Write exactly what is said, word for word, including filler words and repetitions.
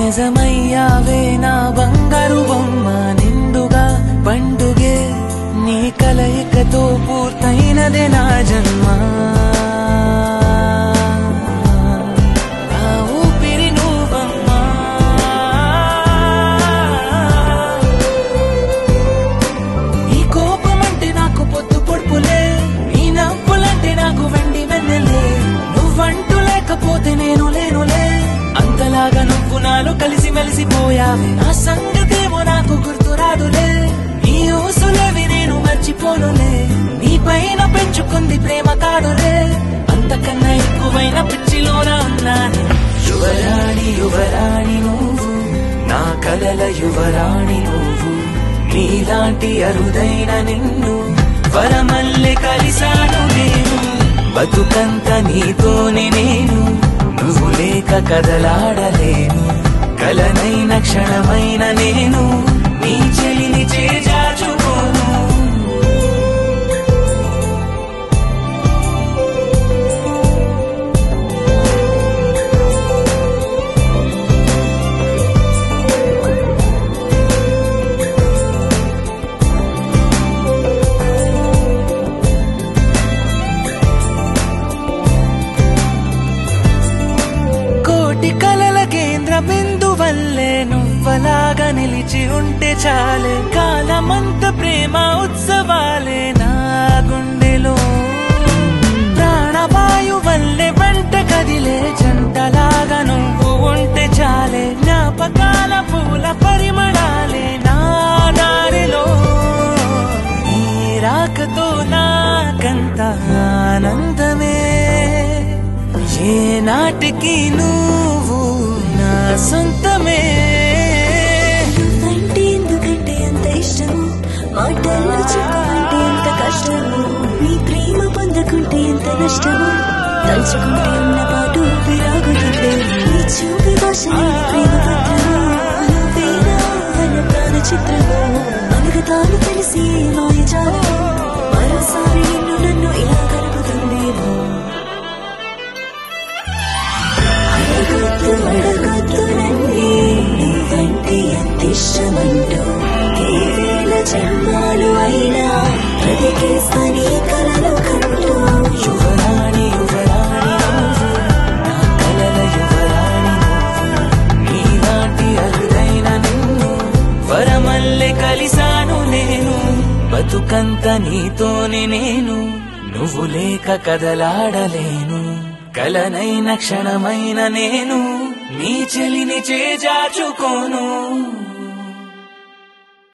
నిజమయ్యావే నా బంగారు బొమ్మ నిండుగా పండుగే నీ కలయికతో పూర్తయినదే నా జన్మ నా ఊపిరి నువ్వమ్మా నీ కోపమంటే నాకు పొద్దు పొడుపులే నీ నవ్వులంటే నాకు వెండి వెన్నెలే నువ్వంటూ లేకపోతే నేను లేనులే అంతలాగా నువ్వు నాలో కలిసి మెలిసిపోయావే నా సంగతేమో నాకు గుర్తురాదులే నీ ఊసులేవి నేను మర్చిపోనులే నీ పైన పెంచుకుంది ప్రేమ కాదులే అంతకన్నా ఎక్కువైన పిచ్చిలోన ఉన్నాను యువరాణి యువరాణి నువ్వు నా కలల యువరాణి నువ్వు నీలాంటి అరుదైన నిన్ను వరమల్లె కలిసాను నేను బతుకంత నీతోనే నేను నువ్వు లేక కదలాడలేను కలనైన క్షణమైన నేను నీ చెలిని చేజార్చుకోను కలల కేంద్ర బిందు వల్లే నువ్వలాగా నిలిచి ఉంటే చాలే కాలమంత ప్రేమ ఉత్సవాలే నా గుండెలో ప్రాణవాయు వల్లే వెంట కదిలే జంటలాగా నువ్వు ఉంటే చాలే జ్ఞాపకాల పూల పరిమళాలే నా దారిలో నీ రాకతో నాకంత ఆనందమే ఏ నాటికి నువ్వు నా సొంతమే నువ్వంటే ఎందుకంటే అంత ఇష్టము మాటల్లో చెప్పాలంటే ఎంత కష్టము నీ ప్రేమ పొందకుంటే ఎంత నష్టము తలుచుకుంటే ఉన్న పాటు విరాగుతుంది నీ చూపి భాష ప్రేమ పత్రము నువ్వేనా అన్న ప్రాణ చిత్రము అనుగతాను తెలిసి మాయ చాలము మరోసారి నిన్ను నన్ను ఇలా కలుపుతుందేమో అడగొద్దు అడగొద్దు నన్నే నువ్వంటే ఎంత ఇష్టమంటూ ఏ వేల జన్మాలు అయినా బ్రతికేస్తా నీ కలలు కంటూ యువరాణి యువరాణి నువ్వు నా కలల యువరాణి నువ్వు నీలాంటి అరుదైన నిన్ను వరమల్లె కలిసాను నేను బతుకంత నీతోనే నేను నువ్వు లేక కదలాడలేను కలనైన క్షణమైన నేను నీ చెలిని చేజార్చుకోను